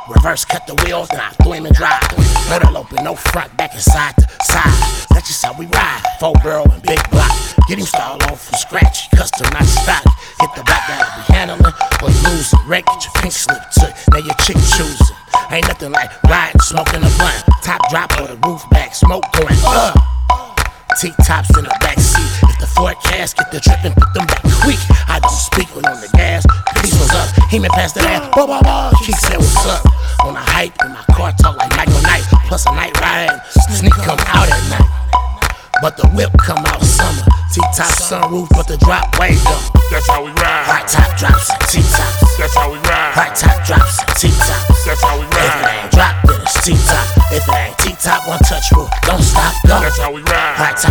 Reverse cut the wheels, then I threw him and drive. Motor open, no front, back and side to side. That's just how we ride. 4 girl and big block. Get him stalled off from scratch, custom, not stock. Hit the back that'll be handling, or lose it. Wreck, get your pink slip took. Now your chick choosing. Ain't nothing like riding, smoking a blunt. Top drop or the roof back, smoke going up. T-tops in the back seat. If the forecast get the trippin', put them back quick. I just speak when on the gas. Police was up. He been past the ass. Whoa, whoa, whoa. He said what's up. On a hype in my car, talk like Michael Knight. Plus a night ride. Sneak come out at night. But the whip come out summer. T-top sunroof, but the drop way dumb. That's how we ride. High top drops and T-tops. That's how we ride. High top drops and T-tops. That's how we If it ride. ain't drop, then it's T-top. If it ain't T-top, one touch rule. Don't stop, go. That's how we ride. High top